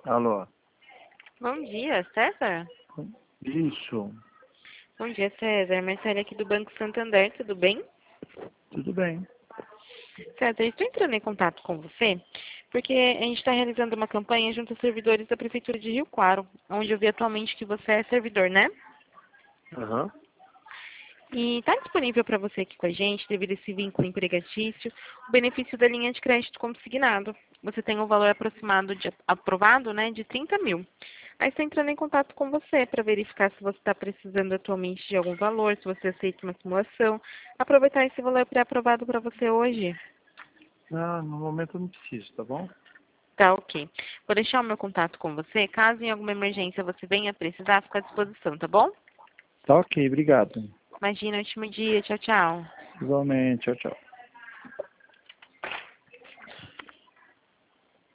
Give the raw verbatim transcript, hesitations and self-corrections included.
Alô? Bom dia, César? Isso, Bom dia, César. Marcela aqui do Banco Santander, tudo bem? tudo bem. César, estou entrando em contato com você porque a gente está realizando uma campanha junto aos servidores da Prefeitura de Rio Claro, onde eu vi atualmente que você é servidor, né? Aham. E está disponível para você aqui com a gente, devido a esse vínculo empregatício, o benefício da linha de crédito consignado. Você tem um valor aproximado de, aprovado, né, de trinta mil. Aí estou entrando em contato com você para verificar se você está precisando atualmente de algum valor, se você aceita uma simulação. Aproveitar esse valor pré-aprovado para você hoje. Não, no momento eu não preciso, tá bom? Tá, ok. Vou deixar o meu contato com você. Caso em alguma emergência você venha precisar, fico à disposição, tá bom? Tá ok, obrigado. Imagina, ótimo dia. Tchau, tchau. Igualmente, tchau, tchau.